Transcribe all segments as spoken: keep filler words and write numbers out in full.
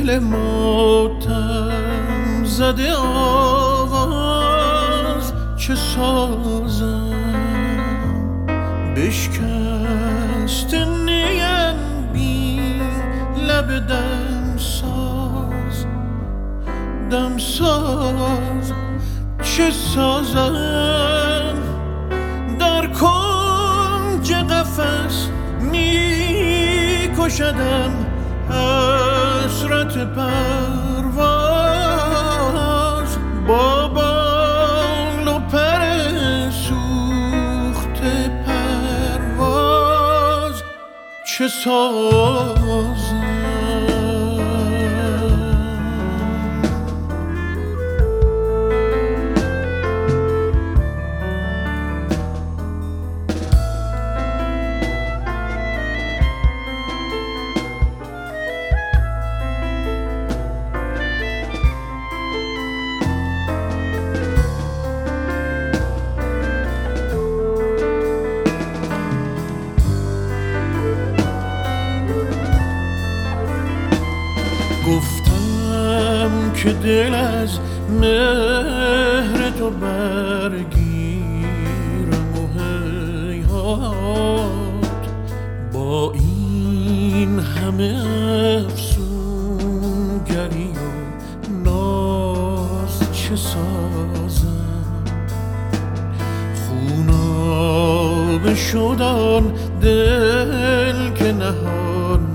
دل ماتم زده آواز چه سازم بشکست نیم بی لب دم ساز دم ساز چه سازم در کنج قفس می کشدم حسرت پرواز با بال و پر سوخته پرواز چه سازم گفتم که دل از مهر تو برگیرم و هیهات با این همه افسونگری و ناز چه سازم خونابه شدان دل که نهان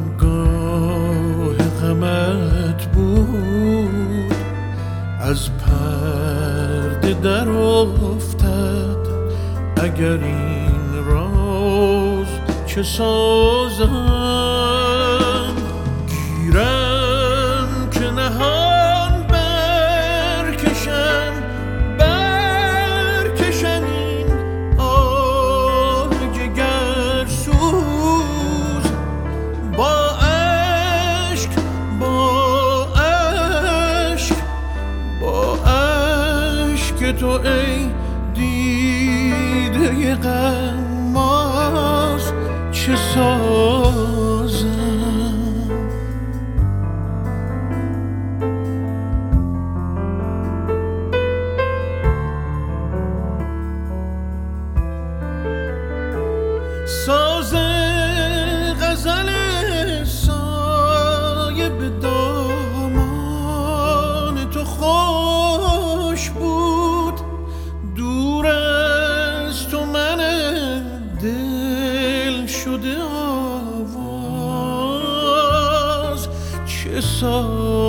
غمت بود از پرده در افتد اگر این راز چه سازم گیرم که نهان برکشم برکشم این آه جگرسوز با که تو ای دیده غماز چه سازم ساز غزل سایه به دامان تو خوش بود دور از تو من دل شده آواز چه ساز